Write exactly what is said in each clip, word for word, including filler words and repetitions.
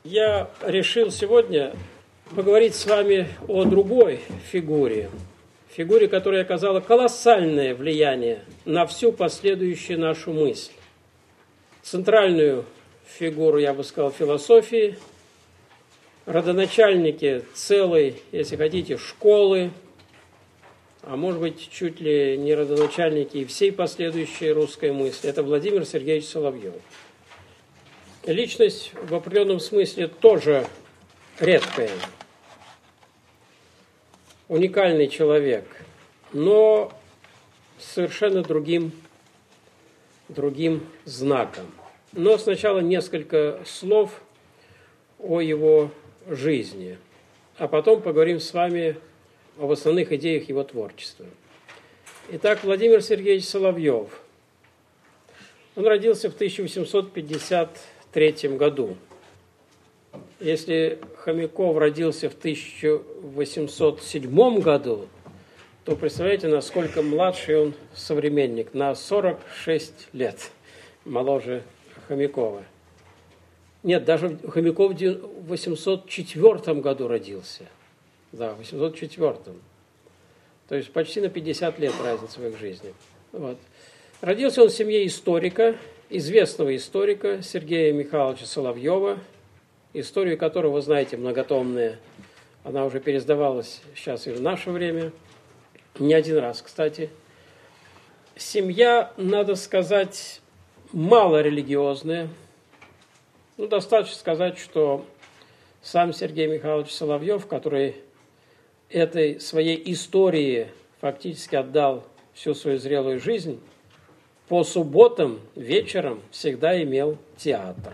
Я решил сегодня поговорить с вами о другой фигуре. Фигуре, которая оказала колоссальное влияние на всю последующую нашу мысль. Центральную фигуру, я бы сказал, философии, родоначальники целой, если хотите, школы, а может быть, чуть ли не родоначальники и всей последующей русской мысли. Это Владимир Сергеевич Соловьев. Личность в определенном смысле тоже редкая, уникальный человек, но с совершенно другим, другим знаком. Но сначала несколько слов о его жизни, а потом поговорим с вами об основных идеях его творчества. Итак, Владимир Сергеевич Соловьев. Он родился в тысяча восемьсот пятьдесят третьем году. Если Хомяков родился в тысяча восемьсот седьмом году, то представляете, насколько младший он современник, на сорок шесть лет моложе Хомякова. Нет, даже Хомяков в восемьсот четвёртом году родился. Да, в восемьсот четвёртом. То есть почти на пятьдесят лет разница в их жизни. Вот. Родился он в семье историка, известного историка Сергея Михайловича Соловьева, историю которого вы знаете, многотомная. Она уже переиздавалась сейчас и в наше время, не один раз, кстати. Семья, надо сказать, мало религиозная. Ну, достаточно сказать, что сам Сергей Михайлович Соловьев, который этой своей истории фактически отдал всю свою зрелую жизнь, по субботам вечером всегда имел театр.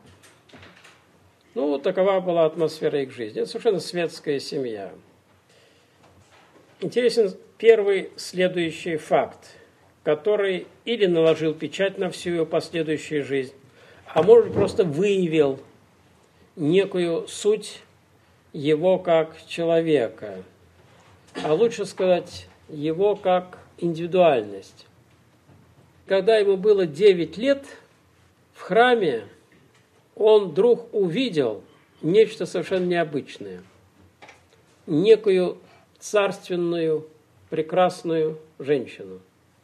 Ну, вот такова была атмосфера их жизни. Это совершенно светская семья. Интересен первый следующий факт, который или наложил печать на всю ее последующую жизнь, а может просто выявил некую суть его как человека, а лучше сказать, его как индивидуальность. Когда ему было девять лет, в храме он вдруг увидел нечто совершенно необычное. Некую царственную, прекрасную женщину.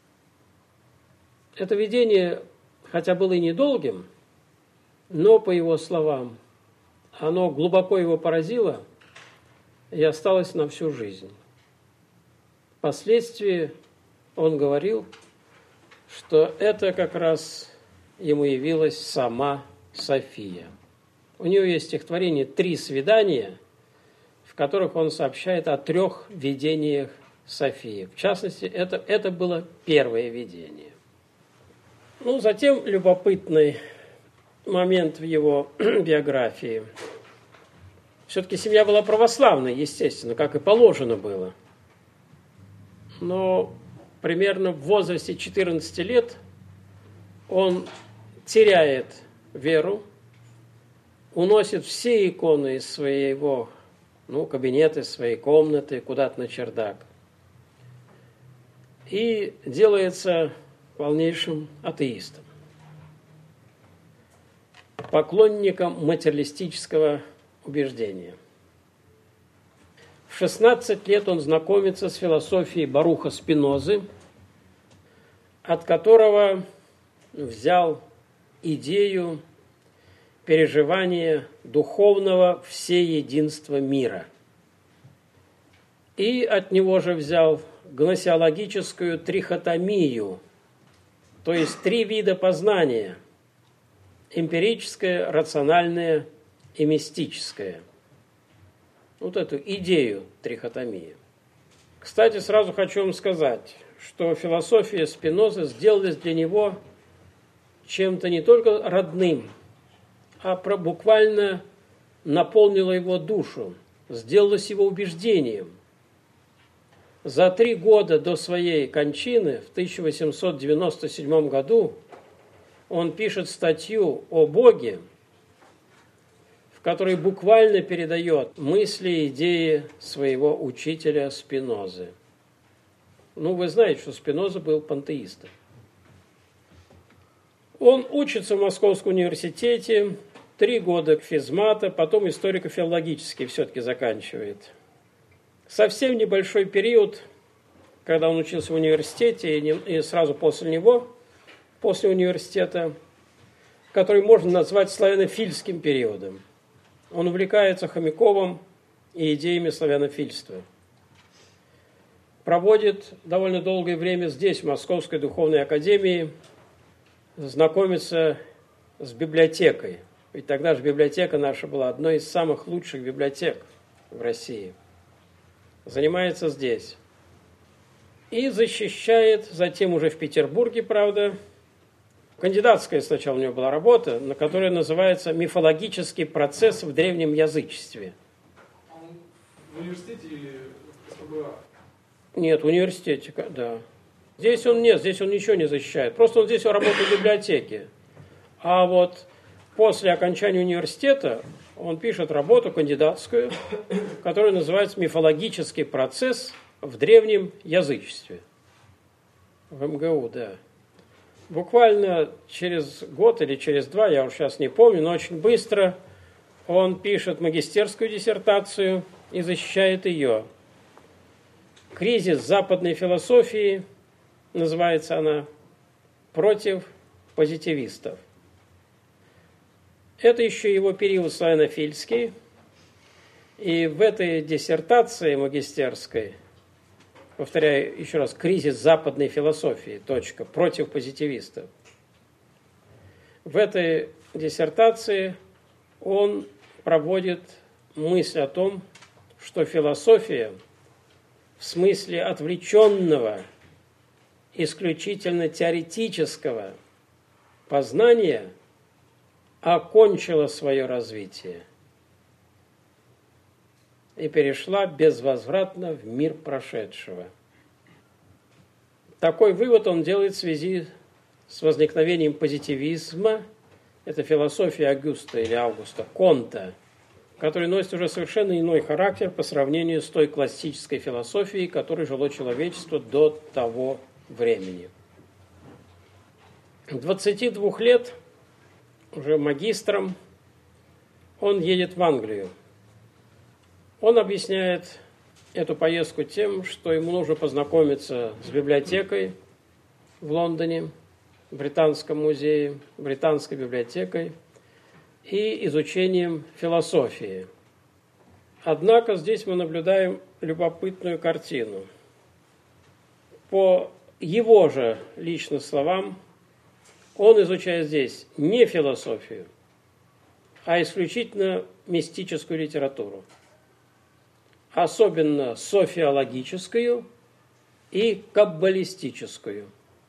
Это видение, хотя было и недолгим, но, по его словам, оно глубоко его поразило и осталось на всю жизнь. Впоследствии он говорил, что это как раз ему явилась сама София. У него есть стихотворение «Три свидания», в которых он сообщает о трех видениях Софии. В частности, это, это было первое видение. Ну, затем любопытный момент в его биографии. Все-таки семья была православной, естественно, как и положено было. Но примерно в возрасте четырнадцати лет он теряет веру, уносит все иконы из своего ну, кабинета, из своей комнаты куда-то на чердак и делается полнейшим атеистом, поклонником материалистического убеждения. В шестнадцать лет он знакомится с философией Баруха Спинозы, от которого взял идею переживания духовного всеединства мира. И от него же взял гносеологическую трихотомию, то есть три вида познания – эмпирическое, рациональное и мистическое. Вот эту идею трихотомии. Кстати, сразу хочу вам сказать, что философия Спинозы сделалась для него чем-то не только родным, а буквально наполнила его душу, сделалась его убеждением. За три года до своей кончины, в тысяча восемьсот девяносто седьмом году, он пишет статью о Боге, в которой буквально передает мысли и идеи своего учителя Спинозы. Ну, вы знаете, что Спиноза был пантеистом. Он учится в Московском университете, Три года физмата, потом историко-филологический все-таки заканчивает. Совсем небольшой период, когда он учился в университете, и сразу после него, после университета, который можно назвать славянофильским периодом. Он увлекается Хомяковым и идеями славянофильства. Проводит довольно долгое время здесь, в Московской духовной академии, знакомится с библиотекой. Ведь тогда же библиотека наша была одной из самых лучших библиотек в России. Занимается здесь. И защищает, затем уже в Петербурге, правда, кандидатская сначала у него была работа, на которой называется «Мифологический процесс в древнем язычестве». Он в университете или в СПБА? Нет, в университете, да. Здесь он нет, здесь он ничего не защищает. Просто он здесь работает в библиотеке. А вот после окончания университета он пишет работу кандидатскую, которая называется «Мифологический процесс в древнем язычестве». В эм гэ у, да. Буквально через год или через два, я уж сейчас не помню, но очень быстро он пишет магистерскую диссертацию и защищает ее. «Кризис западной философии», называется она, против позитивистов. Это еще его период славянофильский. И в этой диссертации магистерской, повторяю еще раз, кризис западной философии, точка, против позитивистов. В этой диссертации он проводит мысль о том, что философия в смысле отвлеченного, исключительно теоретического познания окончила свое развитие и перешла безвозвратно в мир прошедшего. Такой вывод он делает в связи с возникновением позитивизма, это философия Августа или Августа Конта, который носит уже совершенно иной характер по сравнению с той классической философией, которой жило человечество до того времени. двадцати двух лет, уже магистром, он едет в Англию. Он объясняет эту поездку тем, что ему нужно познакомиться с библиотекой в Лондоне, в Британском музее, британской библиотекой и изучением философии. Однако здесь мы наблюдаем любопытную картину. По его же личным словам, он изучает здесь не философию, а исключительно мистическую литературу, особенно софиологическую и каббалистическую.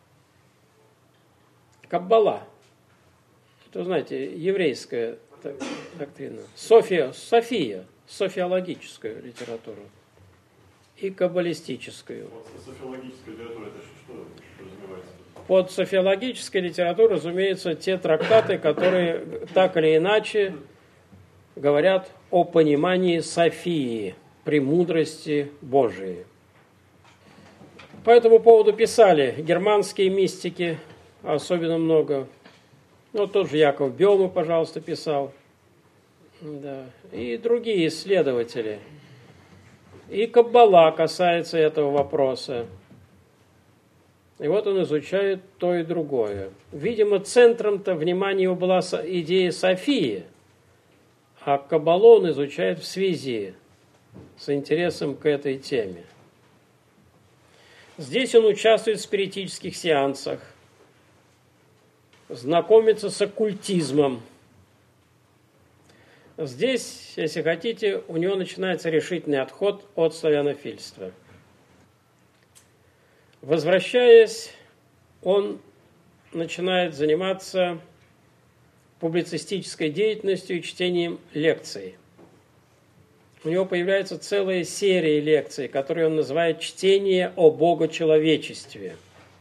Каббала, это, знаете, еврейская доктрина. София, София, софиологическую литературу и каббалистическую. Софиологическая литература, это что подразумевается? Под софиологической литературой, разумеется, те трактаты, которые так или иначе говорят о понимании Софии, премудрости Божией. По этому поводу писали германские мистики, особенно много. Ну, тот же Яков Бёме, пожалуйста, писал. Да. И другие исследователи. И Каббала касается этого вопроса. И вот он изучает то и другое. Видимо, центром-то внимания его была идея Софии, а Каббалу он изучает в связи с интересом к этой теме. Здесь он участвует в спиритических сеансах, знакомится с оккультизмом. Здесь, если хотите, у него начинается решительный отход от славянофильства. Возвращаясь, он начинает заниматься публицистической деятельностью и чтением лекций. У него появляется целая серия лекций, которые он называет «Чтение о богочеловечестве».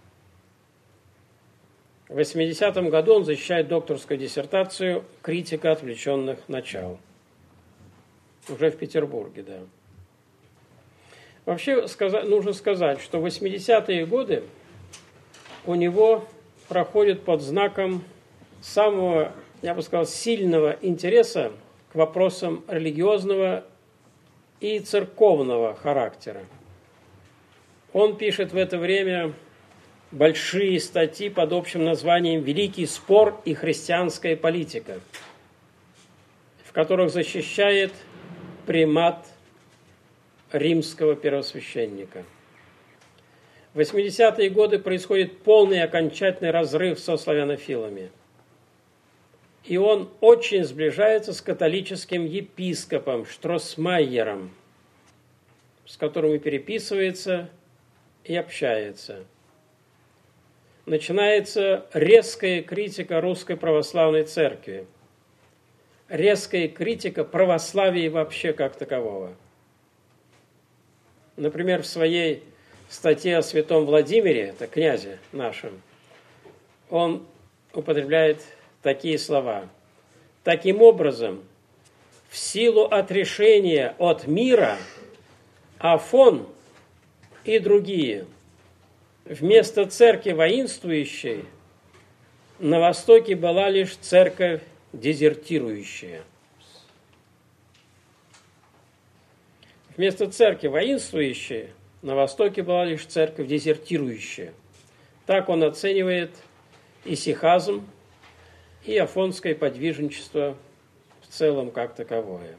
В восьмидесятом году он защищает докторскую диссертацию «Критика отвлеченных начал». Уже в Петербурге, да. Вообще сказать, нужно сказать, что в восьмидесятые годы у него проходит под знаком самого я бы сказал, сильного интереса к вопросам религиозного и церковного характера. Он пишет в это время большие статьи под общим названием «Великий спор и христианская политика», в которых защищает примат римского первосвященника. В восьмидесятые годы происходит полный и окончательный разрыв со славянофилами. И он очень сближается с католическим епископом Штросмайером, с которым и переписывается, и общается. Начинается резкая критика Русской Православной Церкви, резкая критика православия вообще как такового. Например, в своей статье о святом Владимире, это князе нашем, он употребляет такие слова. Таким образом, в силу отрешения от мира, Афон и другие, вместо церкви воинствующей, на Востоке была лишь церковь дезертирующая. Вместо церкви воинствующей, на Востоке была лишь церковь дезертирующая. Так он оценивает исихазм и афонское подвижничество в целом как таковое.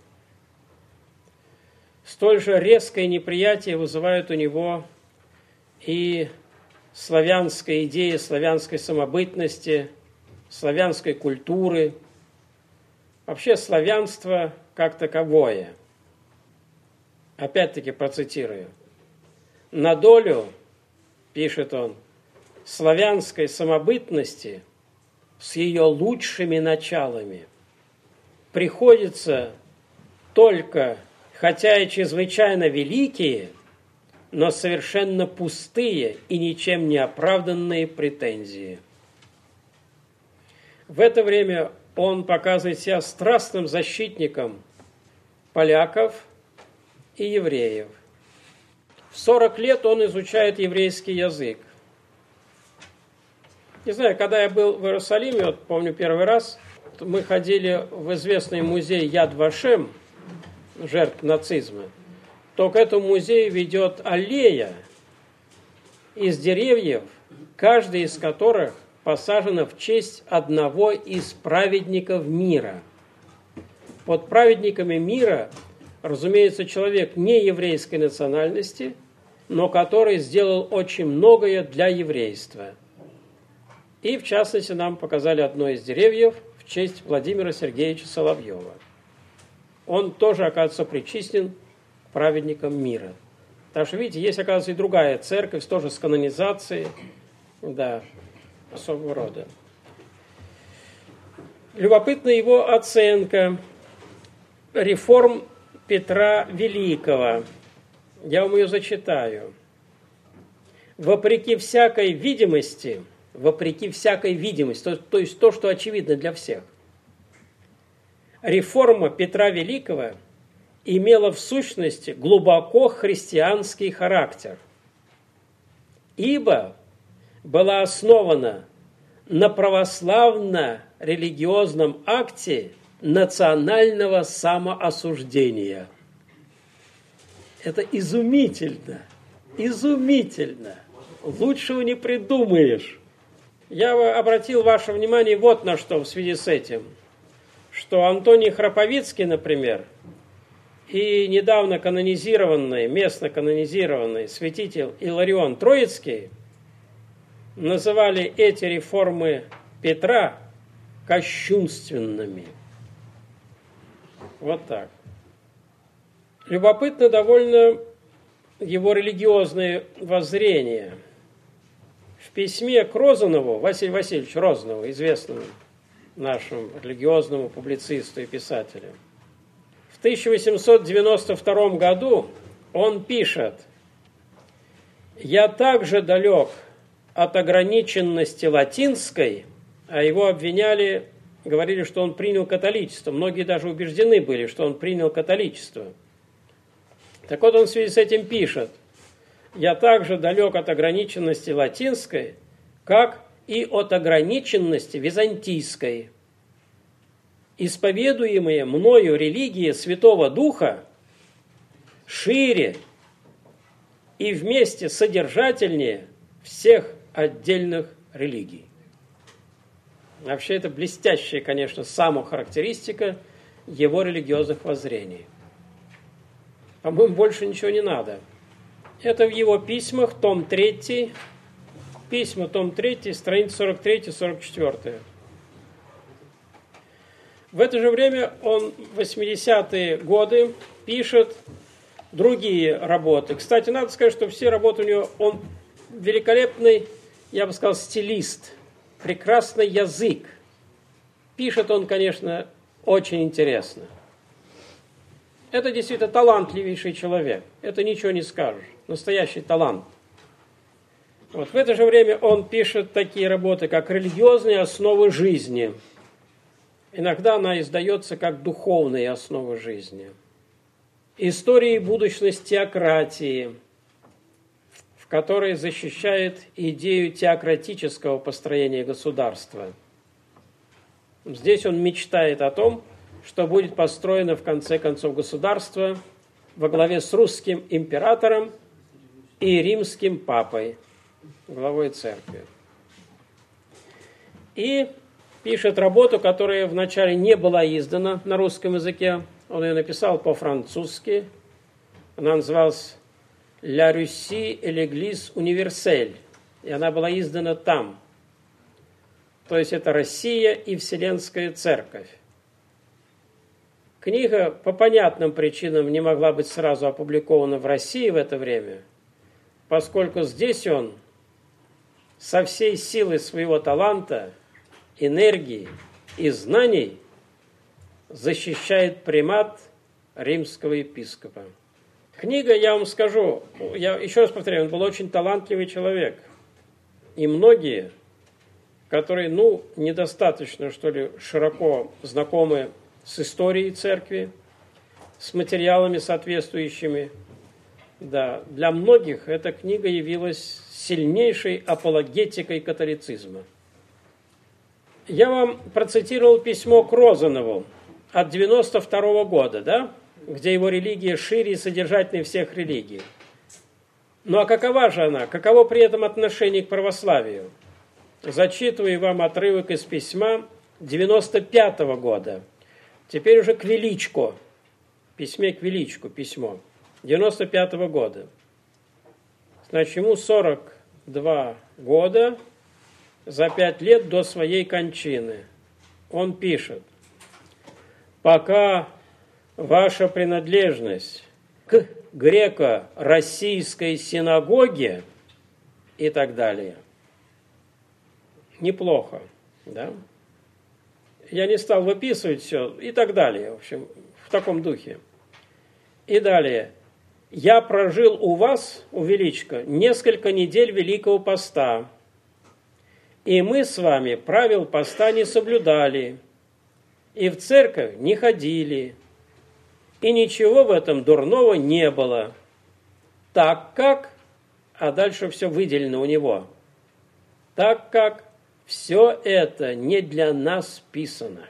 Столь же резкое неприятие вызывает у него и славянская идея славянской самобытности, славянской культуры, вообще славянство как таковое. Опять-таки процитирую. «На долю, — пишет он, — славянской самобытности с ее лучшими началами приходится только, хотя и чрезвычайно великие, но совершенно пустые и ничем не оправданные претензии». В это время он показывает себя страстным защитником поляков и евреев. В сорок лет он изучает еврейский язык. Не знаю, когда я был в Иерусалиме, вот помню первый раз, мы ходили в известный музей Яд Вашем, жертв нацизма, то к этому музею ведет аллея из деревьев, каждый из которых посажена в честь одного из праведников мира. Под праведниками мира, разумеется, человек не еврейской национальности, но который сделал очень многое для еврейства. И, в частности, нам показали одно из деревьев в честь Владимира Сергеевича Соловьева. Он тоже, оказывается, причислен к праведникам мира. Так что, видите, есть, оказывается, и другая церковь, тоже с канонизацией, да, особого рода. Любопытна его оценка реформ Петра Великого. Я вам ее зачитаю. Вопреки всякой видимости, вопреки всякой видимости, то, то есть то, что очевидно для всех, реформа Петра Великого имела в сущности глубоко христианский характер, ибо была основана на православно-религиозном акте национального самоосуждения. Это изумительно, изумительно. Лучшего не придумаешь. Я обратил ваше внимание вот на что в связи с этим, что Антоний Храповицкий, например, и недавно канонизированный, местно канонизированный святитель Иларион Троицкий называли эти реформы Петра кощунственными. Вот так. Любопытно довольно его религиозные воззрения. В письме к Розанову, Василию Васильевичу Розанову, известному нашему религиозному публицисту и писателю, в тысяча восемьсот девяносто втором году он пишет: «Я также далек от ограниченности латинской», а его обвиняли, говорили, что он принял католичество. Многие даже убеждены были, что он принял католичество. Так вот, он в связи с этим пишет: «Я также далек от ограниченности латинской, как и от ограниченности византийской. исповедуемые мною религии Святого Духа шире и вместе содержательнее всех отдельных религий. Вообще это блестящая, конечно, самохарактеристика его религиозных воззрений. По-моему, больше ничего не надо. Это в его письмах, том третий, письма, том третий, страница сорок три сорок четыре. В это же время он в восьмидесятые годы пишет другие работы. Кстати, надо сказать, что все работы у него, он великолепный, я бы сказал, стилист, прекрасный язык. Пишет он, конечно, очень интересно. Это действительно талантливейший человек. Это ничего не скажешь. Настоящий талант. Вот в это же время он пишет такие работы, как «Религиозные основы жизни». Иногда она издается как «Духовные основы жизни». «История и будущность теократии», в которой защищает идею теократического построения государства. Здесь он мечтает о том, что будет построено в конце концов государство во главе с русским императором и римским папой, главой церкви. И пишет работу, которая вначале не была издана на русском языке. Он ее написал по-французски. Она называлась «La Russie et l'Église universelle». И она была издана там. То есть это Россия и Вселенская Церковь. Книга по понятным причинам не могла быть сразу опубликована в России в это время, поскольку здесь он со всей силой своего таланта, энергии и знаний защищает примат римского епископа. Книга, я вам скажу, я еще раз повторяю, он был очень талантливый человек. И многие, которые, ну, недостаточно, что ли, широко знакомы с историей церкви, с материалами соответствующими, да, для многих эта книга явилась сильнейшей апологетикой католицизма. Я вам процитировал письмо к Розанову от девяносто второго года, да, где его религия шире и содержательнее всех религий. Ну а какова же она? Каково при этом отношение к православию? Зачитываю вам отрывок из письма девяносто пятого года. Теперь уже к Величко. Письме к Величку, письмо. девяносто пятого года. Значит, ему сорок два года, за пять лет до своей кончины. Он пишет: «Пока ваша принадлежность к греко-российской синагоге» и так далее. Неплохо, да? Я не стал выписывать все и так далее, в общем, в таком духе. И далее. «Я прожил у вас, у Величко, несколько недель Великого Поста, и мы с вами правил поста не соблюдали, и в церковь не ходили, и ничего в этом дурного не было, так как, а дальше все выделено у него, так как все это не для нас писано».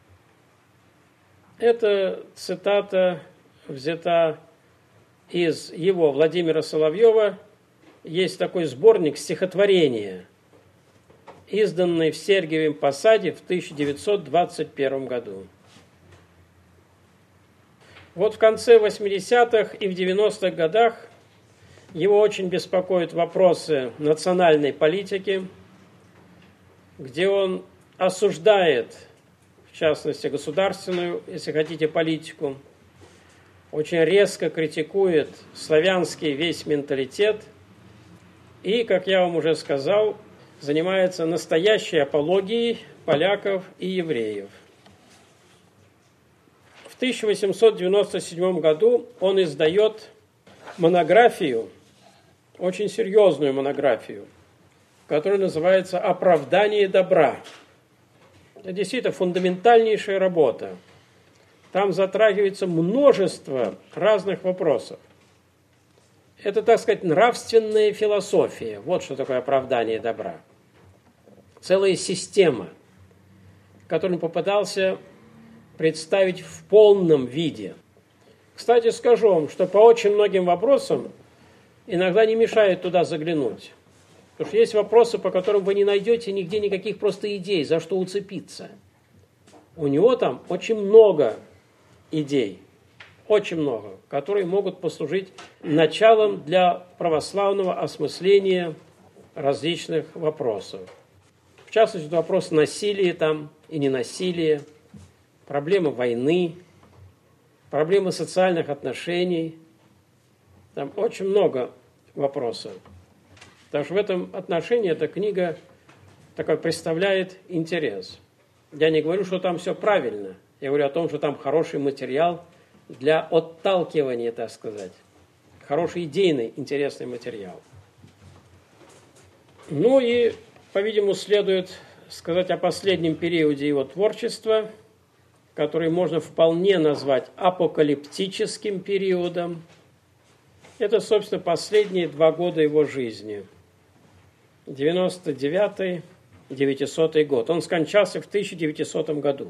Эта цитата взята из его, Владимира Соловьева. Есть такой сборник стихотворения, изданный в Сергиевом Посаде в тысяча девятьсот двадцать первом году. Вот в конце восьмидесятых и в девяностых годах его очень беспокоят вопросы национальной политики, где он осуждает, в частности, государственную, если хотите, политику, очень резко критикует славянский весь менталитет и, как я вам уже сказал, занимается настоящей апологией поляков и евреев. В тысяча восемьсот девяносто седьмом году он издает монографию, очень серьезную монографию, которая называется «Оправдание добра». Это действительно фундаментальнейшая работа. Там затрагивается множество разных вопросов. Это, так сказать, нравственная философия. Вот что такое оправдание добра. Целая система, которую он попытался представить в полном виде. Кстати, скажу вам, что по очень многим вопросам иногда не мешает туда заглянуть. Потому что есть вопросы, по которым вы не найдете нигде никаких просто идей, за что уцепиться. У него там очень много идей, очень много, которые могут послужить началом для православного осмысления различных вопросов. В частности, вопрос насилия там и ненасилия, проблемы войны, проблемы социальных отношений. Там очень много вопросов. Потому что в этом отношении эта книга такой представляет интерес. Я не говорю, что там все правильно. Я говорю о том, что там хороший материал для отталкивания, так сказать. Хороший идейный, интересный материал. Ну и, по-видимому, следует сказать о последнем периоде его творчества, который можно вполне назвать апокалиптическим периодом. Это, собственно, последние два года его жизни. девяносто девятый девятисотый год. Он скончался в тысяча девятисотом году.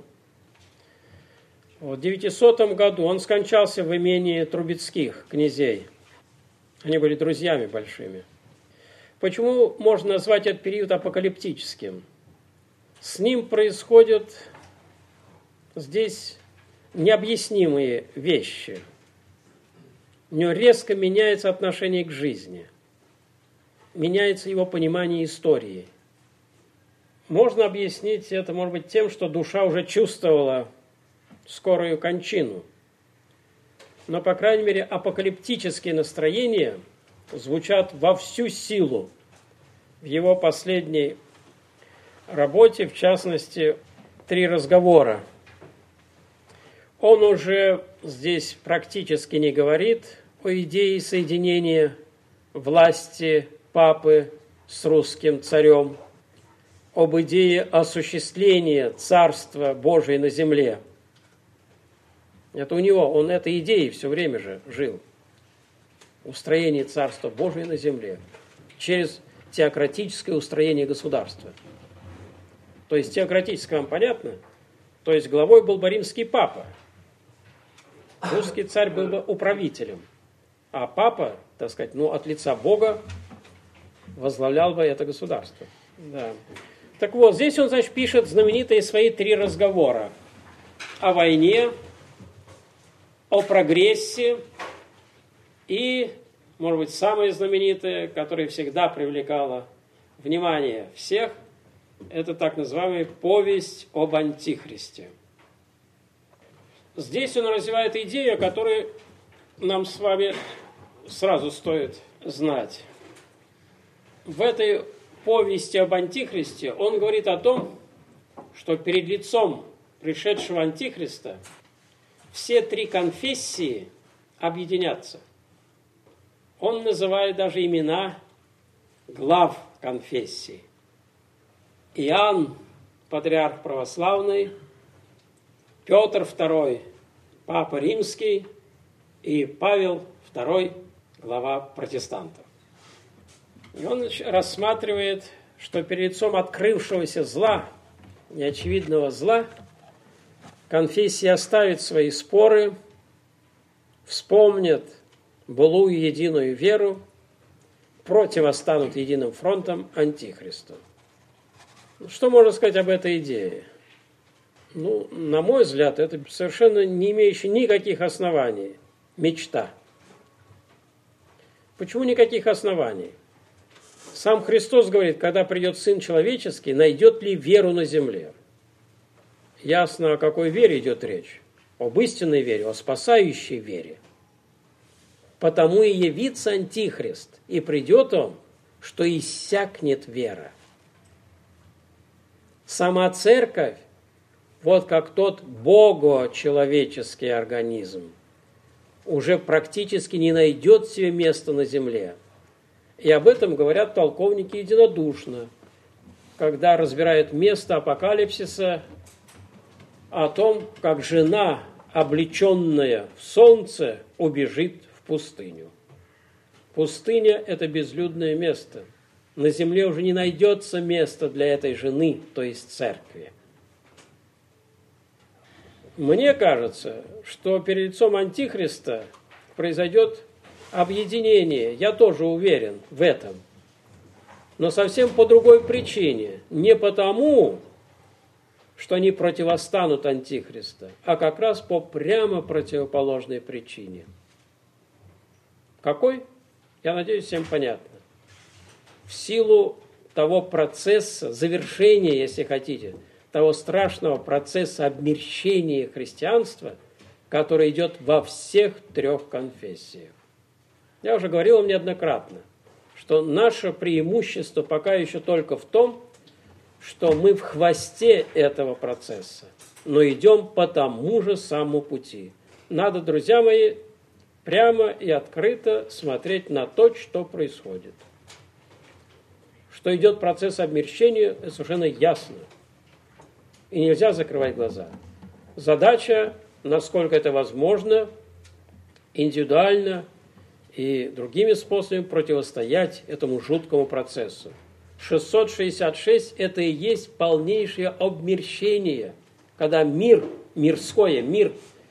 В девятисотом году он скончался в имении Трубецких князей. Они были друзьями большими. Почему можно назвать этот период апокалиптическим? С ним происходят здесь необъяснимые вещи. У него резко меняется отношение к жизни. Меняется его понимание истории. Можно объяснить это, может быть, тем, что душа уже чувствовала скорую кончину. Но, по крайней мере, апокалиптические настроения звучат во всю силу в его последней работе, в частности, «Три разговора». Он уже здесь практически не говорит о идее соединения власти папы с русским царем, об идее осуществления Царства Божия на земле. Это у него, он этой идеей все время же жил. Устроение Царства Божия на земле через теократическое устроение государства. То есть теократическое вам понятно? То есть главой был бы римский папа. Русский царь был бы управителем. А папа, так сказать, ну, от лица Бога возглавлял бы это государство. Да. Так вот, здесь он, значит, пишет знаменитые свои три разговора. О войне, о прогрессе и, может быть, самое знаменитое, которое всегда привлекало внимание всех, это так называемая повесть об Антихристе. Здесь он развивает идею, которую нам с вами сразу стоит знать. В этой повести об Антихристе он говорит о том, что перед лицом пришедшего Антихриста все три конфессии объединятся. Он называет даже имена глав конфессий. Иоанн, патриарх православный, Петр второй, папа римский, и Павел второй, глава протестантов. И он рассматривает, что перед лицом открывшегося зла, неочевидного зла, конфессии оставят свои споры, вспомнят былую единую веру, противостанут единым фронтом Антихристу. Что можно сказать об этой идее? Ну, на мой взгляд, это совершенно не имеющая никаких оснований мечта. Почему никаких оснований? Сам Христос говорит, когда придет Сын Человеческий, найдет ли веру на земле? Ясно, о какой вере идет речь. Об истинной вере, о спасающей вере. Потому и явится Антихрист, и придет он, что иссякнет вера. Сама церковь, вот как тот бого-человеческий организм, уже практически не найдет себе места на земле. И об этом говорят толковники единодушно, когда разбирают место апокалипсиса о том, как жена, облеченная в солнце, убежит в пустыню. Пустыня – это безлюдное место. На земле уже не найдется места для этой жены, то есть церкви. Мне кажется, что перед лицом Антихриста произойдет объединение. Я тоже уверен в этом. Но совсем по другой причине. Не потому, что они противостанут Антихриста, а как раз по прямо противоположной причине. Какой? Я надеюсь, всем понятно. В силу того процесса, завершения, если хотите, того страшного процесса обмерщения христианства, который идет во всех трех конфессиях. Я уже говорил вам неоднократно, что наше преимущество пока еще только в том, что мы в хвосте этого процесса, но идем по тому же самому пути. Надо, друзья мои, прямо и открыто смотреть на то, что происходит. Что идет процесс обмерщения, это совершенно ясно. И нельзя закрывать глаза. Задача, насколько это возможно, индивидуально и другими способами противостоять этому жуткому процессу. шестьсот шестьдесят шесть – это и есть полнейшее обмерщение, когда мир, мирское, мир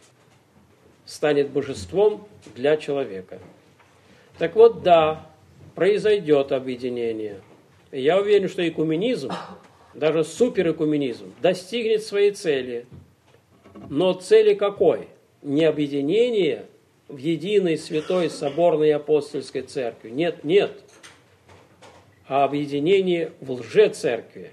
станет божеством для человека. Так вот, да, произойдет объединение. И я уверен, что экуменизм, даже суперэкуменизм, достигнет своей цели. Но цели какой? Не объединение в единой святой соборной апостольской церкви. Нет, нет. А объединение в лжецеркви.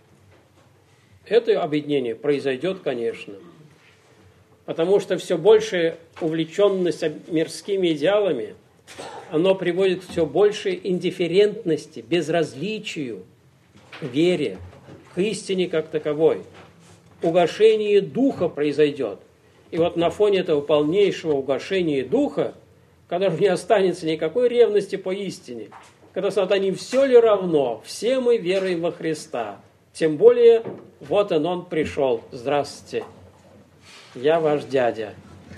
Это объединение произойдет, конечно. Потому что все большая увлеченность мирскими идеалами, оно приводит к все большей индифферентности, безразличию к вере, к истине как таковой. Угошение духа произойдет. И вот на фоне этого полнейшего угошения духа, когда же не останется никакой ревности по истине, когда сказать, они все ли равно, все мы веруем во Христа. Тем более, вот он, он пришел. Здравствуйте, я ваш дядя.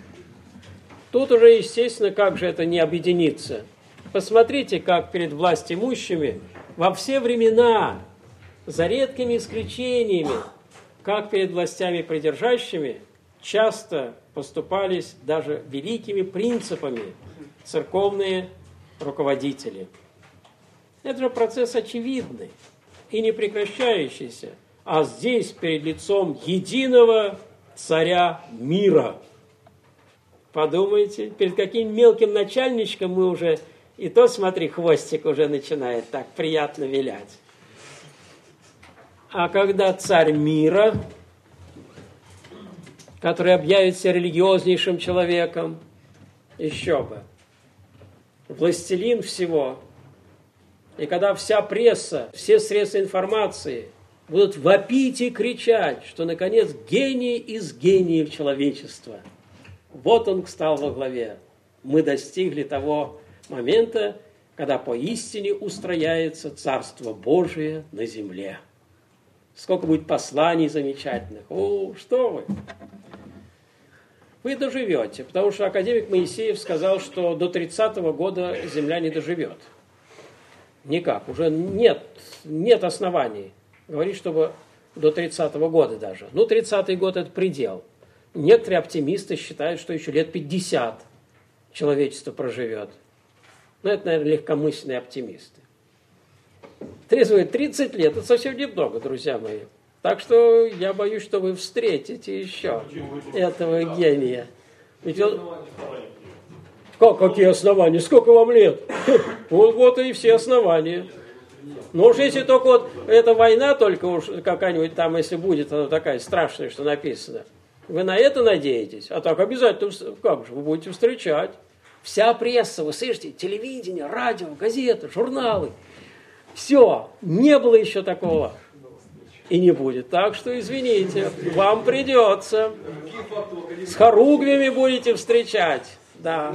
Тут уже, естественно, как же это не объединиться. Посмотрите, как перед властимущими во все времена, за редкими исключениями, как перед властями придержащими, часто поступались даже великими принципами церковные руководители. Это же процесс очевидный и не прекращающийся. А здесь перед лицом единого царя мира. Подумайте, перед каким мелким начальничком мы уже, и то, смотри, хвостик уже начинает так приятно вилять. А когда царь мира, который объявит себя религиознейшим человеком, еще бы, властелин всего, и когда вся пресса, все средства информации будут вопить и кричать, что, наконец, гений из гениев человечества, вот он стал во главе. Мы достигли того момента, когда поистине устрояется Царство Божие на земле. Сколько будет посланий замечательных. О, что вы! Вы доживете, потому что академик Моисеев сказал, что до тридцатого года земля не доживет. Никак, уже нет, нет оснований говорить, чтобы до тридцатого года даже. Ну, тридцатый год – это предел. Некоторые оптимисты считают, что еще лет пятьдесят человечество проживет. Но это, наверное, легкомысленные оптимисты. Трезвые тридцать лет – это совсем немного, друзья мои. Так что я боюсь, что вы встретите еще этого гения. Ведь он... Как, какие основания? Сколько вам лет? Вот, вот и все основания. Ну уж если только вот эта война только уж какая-нибудь там, если будет, она такая страшная, что написано. Вы на это надеетесь? А так обязательно, как же, вы будете встречать. Вся пресса, вы слышите, телевидение, радио, газеты, журналы. Все, не было еще такого. И не будет. Так что, извините, вам придется. С хоругвями будете встречать. Да.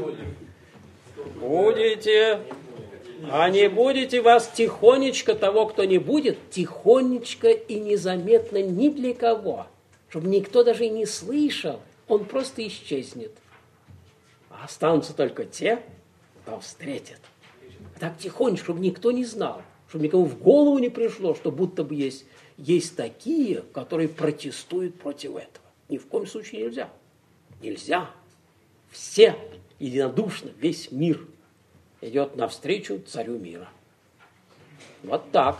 Будете. А не будете вас тихонечко, того, кто не будет, тихонечко и незаметно ни для кого. Чтобы никто даже и не слышал. Он просто исчезнет. А останутся только те, кто встретит. Так тихонечко, чтобы никто не знал. Чтобы никому в голову не пришло, что будто бы есть, есть такие, которые протестуют против этого. Ни в коем случае нельзя. Нельзя. Все единодушно, весь мир идет навстречу царю мира. Вот так.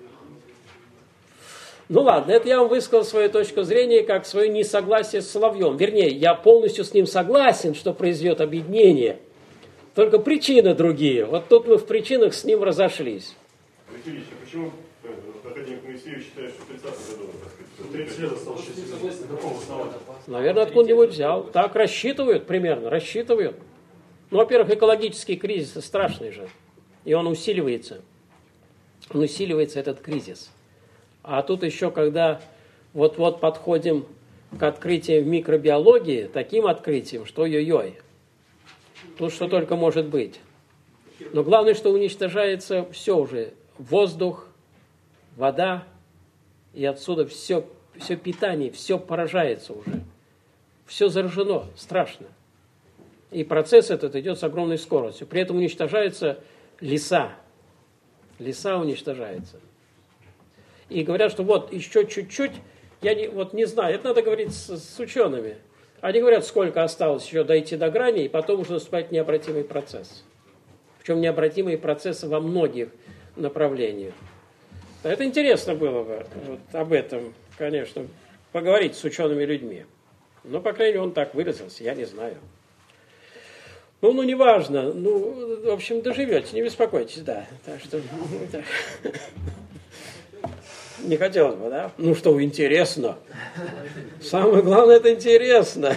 Ну ладно, это я вам высказал свою точку зрения, как свое несогласие с Соловьем. Вернее, я полностью с ним согласен, что произойдет объединение. Только причины другие. Вот тут мы в причинах с ним разошлись. Алексей Ильич, а почему академик Моисеев считает, что в тридцатом году, так сказать, наверное, откуда-нибудь взял. Так рассчитывают примерно, рассчитывают. Ну, во-первых, экологический кризис страшный же. И он усиливается. Он усиливается, этот кризис. А тут еще, когда вот-вот подходим к открытиям в микробиологии, таким открытием, что ой-ой-ой. Тут что только может быть. Но главное, что уничтожается все уже. Воздух, вода, и отсюда все, все питание, все поражается уже. Все заражено, страшно. И процесс этот идет с огромной скоростью. При этом уничтожаются леса. Леса уничтожаются. И говорят, что вот еще чуть-чуть, я не, вот не знаю, это надо говорить с, с учеными. Они говорят, сколько осталось еще дойти до грани, и потом уже наступает необратимый процесс. Причем необратимые процессы во многих направлениях. Это интересно было бы вот об этом, конечно, поговорить с учеными людьми. Но, по крайней мере, он так выразился, я не знаю. Ну, ну, неважно. Ну, в общем, доживете, не беспокойтесь, да. Так что... Не хотелось бы, да? Ну что, интересно. Самое главное, это интересно.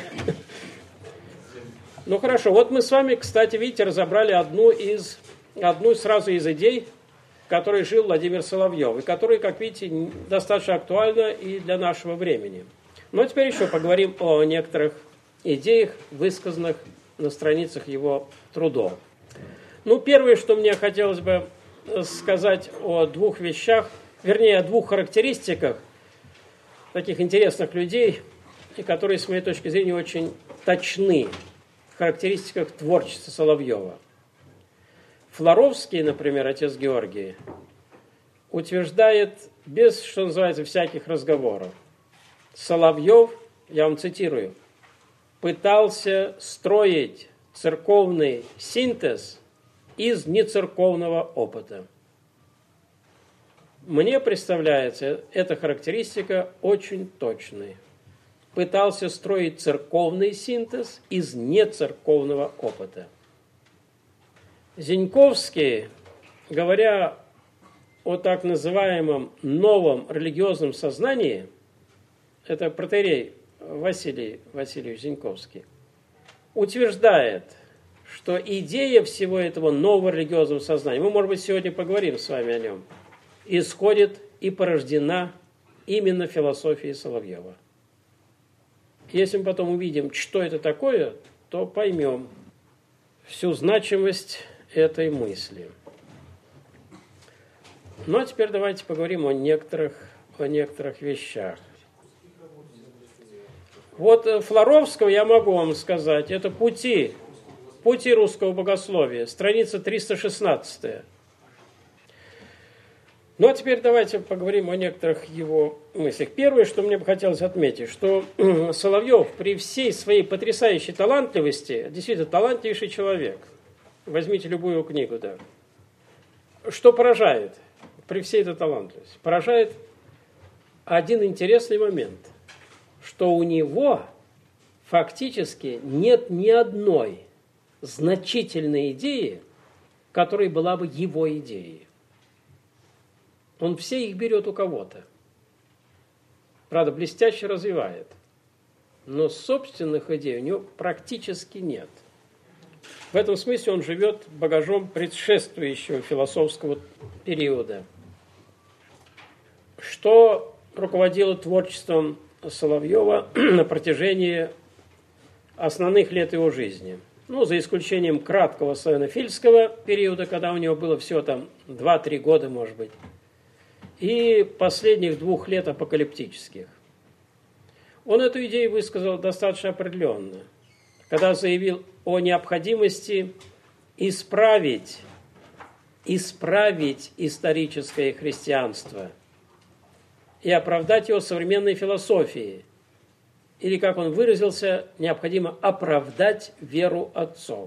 Ну хорошо, вот мы с вами, кстати, видите, разобрали одну из, одну сразу из идей, которой жил Владимир Соловьев, и которая, как видите, достаточно актуальна и для нашего времени. Ну а теперь еще поговорим о некоторых идеях, высказанных на страницах его трудов. Ну, первое, что мне хотелось бы сказать о двух вещах, вернее, о двух характеристиках таких интересных людей, и которые, с моей точки зрения, очень точны в характеристиках творчества Соловьева. Флоровский, например, отец Георгий, утверждает, без, что называется, всяких разговоров, Соловьев, я вам цитирую, пытался строить церковный синтез из нецерковного опыта. Мне представляется эта характеристика очень точной. Пытался строить церковный синтез из нецерковного опыта. Зиньковский, говоря о так называемом новом религиозном сознании, это протоиерей Василий Васильевич Зиньковский, утверждает, что идея всего этого нового религиозного сознания, мы, может быть, сегодня поговорим с вами о нем, исходит и порождена именно философией Соловьева. Если мы потом увидим, что это такое, то поймем всю значимость этой мысли. Ну, а теперь давайте поговорим о некоторых, о некоторых вещах. Вот Флоровского я могу вам сказать, это «Пути», «Пути русского богословия», страница триста шестнадцать. Ну, а теперь давайте поговорим о некоторых его мыслях. Первое, что мне бы хотелось отметить, что Соловьев при всей своей потрясающей талантливости, действительно талантливейший человек, возьмите любую его книгу, да, что поражает при всей этой талантливости? Поражает один интересный момент, что у него фактически нет ни одной значительной идеи, которая была бы его идеей. Он все их берет у кого-то. Правда, блестяще развивает. Но собственных идей у него практически нет. В этом смысле он живет багажом предшествующего философского периода. Что руководило творчеством Соловьева на протяжении основных лет его жизни? Ну, за исключением краткого славянофильского периода, когда у него было всего там два-три года, может быть, и последних двух лет апокалиптических. Он эту идею высказал достаточно определенно, когда заявил о необходимости исправить, исправить историческое христианство и оправдать его современной философией, или, как он выразился, необходимо оправдать веру отцов.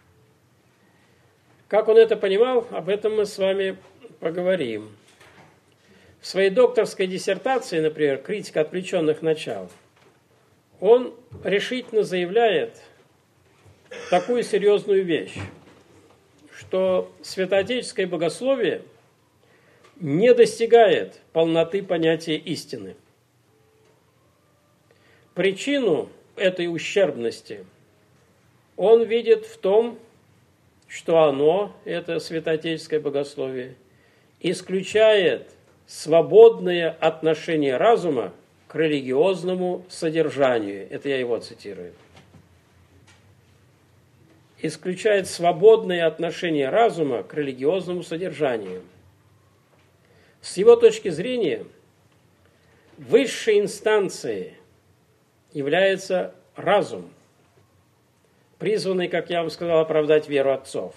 Как он это понимал, об этом мы с вами поговорим. В своей докторской диссертации, например, «Критика отвлеченных начал», он решительно заявляет такую серьезную вещь, что святоотеческое богословие не достигает полноты понятия истины. Причину этой ущербности он видит в том, что оно, это святоотеческое богословие, исключает свободное отношение разума к религиозному содержанию. Это я его цитирую. Исключает свободное отношение разума к религиозному содержанию. С его точки зрения, высшей инстанцией является разум, призванный, как я вам сказал, оправдать веру отцов.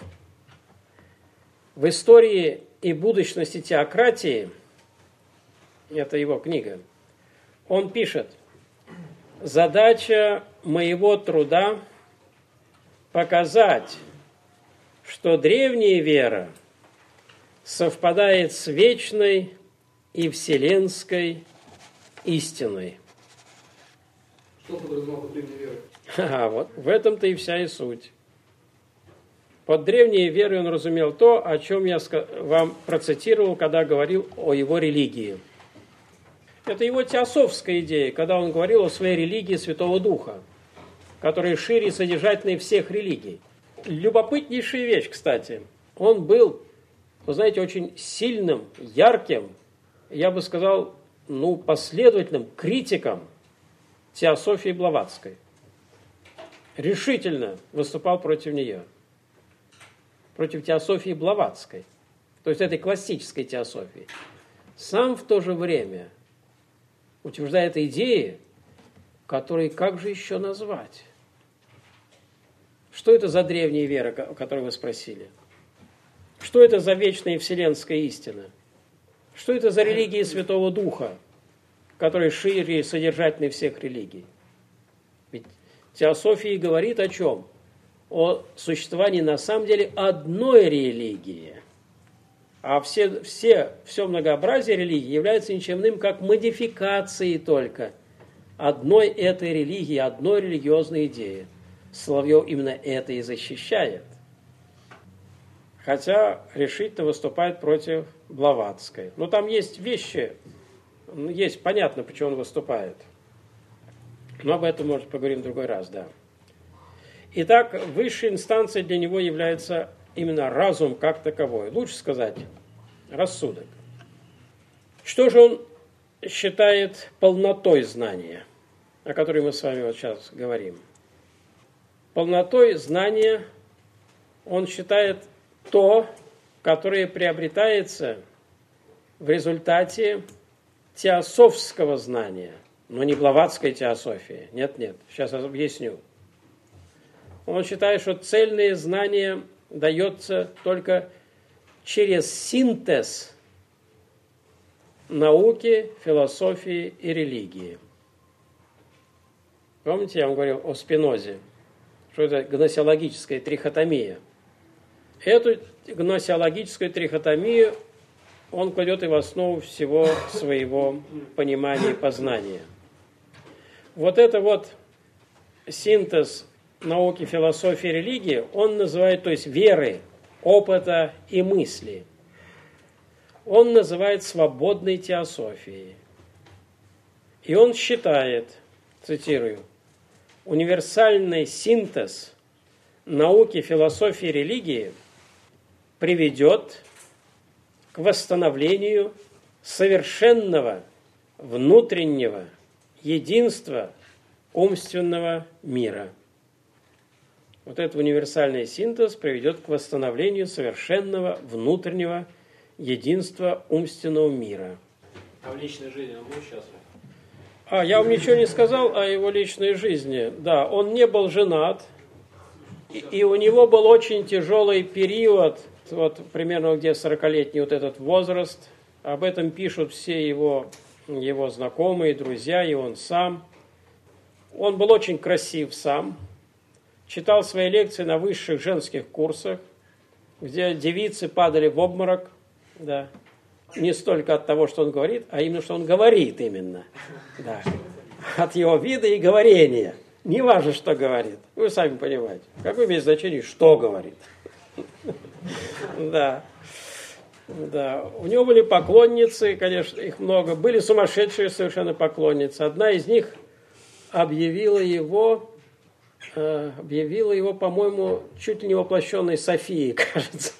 В истории и будущности теократии, это его книга, он пишет: задача моего труда показать, что древняя вера совпадает с вечной и вселенской истиной. Что подразумевал под древней верой? А вот в этом-то и вся и суть. Под древней верой он разумел то, о чем я вам процитировал, когда говорил о его религии. Это его теософская идея, когда он говорил о своей религии Святого Духа, которая шире и содержательнее всех религий. Любопытнейшая вещь, кстати. Он был, вы знаете, очень сильным, ярким, я бы сказал, ну, последовательным критиком теософии Блаватской. Решительно выступал против нее. Против теософии Блаватской. То есть этой классической теософии. Сам в то же время утверждает идеи, которые как же еще назвать? Что это за древняя вера, о которой вы спросили? Что это за вечная вселенская истина? Что это за религия Святого Духа, которая шире и содержательнее всех религий? Ведь теософия говорит о чем? О существовании на самом деле одной религии. А все, все, все многообразие религий является ничем иным, как модификацией только одной этой религии, одной религиозной идеи. Соловьев именно это и защищает. Хотя решительно выступает против Блаватской. Но там есть вещи, есть понятно, почему он выступает. Но об этом, может, поговорим в другой раз, да. Итак, высшей инстанцией для него является именно разум как таковой. Лучше сказать, рассудок. Что же он считает полнотой знания, о которой мы с вами вот сейчас говорим? Полнотой знания он считает то, которое приобретается в результате теософского знания, но не блаватской теософии. Нет, нет, сейчас я объясню. Он считает, что цельное знание дается только через синтез науки, философии и религии. Помните, я вам говорил о Спинозе, что это гносеологическая трихотомия. Эту гносеологическую трихотомию он кладет и в основу всего своего понимания и познания. Вот это вот синтез науки, философии, религии он называет, то есть веры, опыта и мысли. Он называет свободной теософией. И он считает, цитирую, универсальный синтез науки, философии, религии приведет к восстановлению совершенного внутреннего единства умственного мира. Вот этот универсальный синтез приведет к восстановлению совершенного внутреннего единства умственного мира. А в личной жизни он был счастлив? А, я вам ничего не сказал о его личной жизни. Да, он не был женат, и, и у него был очень тяжелый период, вот примерно где сорокалетний вот этот возраст. Об этом пишут все его, его знакомые, друзья, и он сам. Он был очень красив сам, читал свои лекции на высших женских курсах, где девицы падали в обморок, да, не столько от того, что он говорит, а именно, что он говорит именно, да, от его вида и говорения. Не важно, что говорит, вы сами понимаете, какое имеет значение, что говорит. Да, да, у него были поклонницы, конечно, их много, были сумасшедшие совершенно поклонницы. Одна из них объявила его, э, объявила его, по-моему, чуть ли не воплощенной Софией, кажется.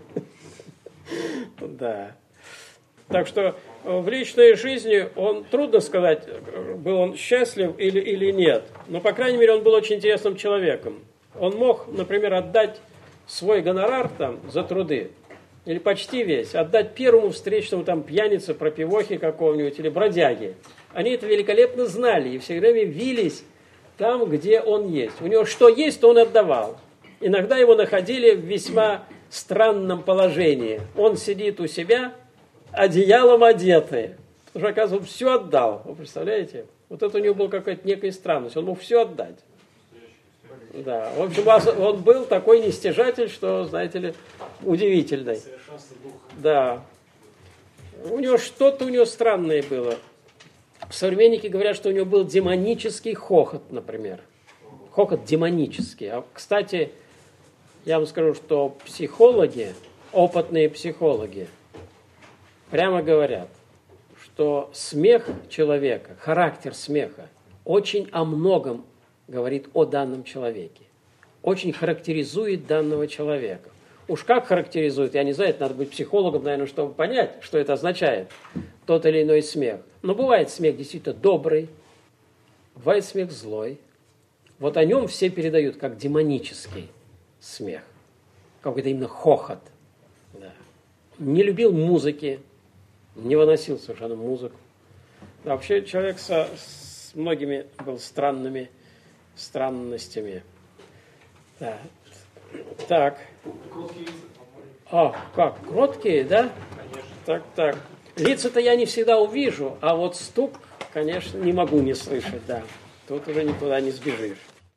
Да. Так что в личной жизни он, трудно сказать, был он счастлив или, или нет. Но, по крайней мере, он был очень интересным человеком. Он мог, например, отдать свой гонорар там за труды, или почти весь, отдать первому встречному там пьянице, пропивохе какого-нибудь или бродяге. Они это великолепно знали и все время вились там, где он есть. У него что есть, то он отдавал. Иногда его находили в весьма странном положении. Он сидит у себя, одеялом одетый. Потому что, оказывается, он все отдал. Вы представляете? Вот это у него была какая-то некая странность. Он мог все отдать. Да. В общем, он был такой нестяжатель, что, знаете ли, удивительный. Да. У него что-то у него странное было. Современники говорят, что у него был демонический хохот, например. Хохот демонический. А, кстати, я вам скажу, что психологи, опытные психологи, прямо говорят, что смех человека, характер смеха, очень о многом говорит о данном человеке. Очень характеризует данного человека. Уж как характеризует, я не знаю, это надо быть психологом, наверное, чтобы понять, что это означает, тот или иной смех. Но бывает смех действительно добрый, бывает смех злой. Вот о нем все передают как демонический смех, какой-то именно хохот. Да. Не любил музыки, не выносил совершенно музыку. Да, вообще человек со, с многими был странными странностями. Да. Так. А, как, кроткие, да? Конечно. Так, так. Лица-то я не всегда увижу, а вот стук, конечно, не могу не слышать, да. Тут уже никуда не сбежишь.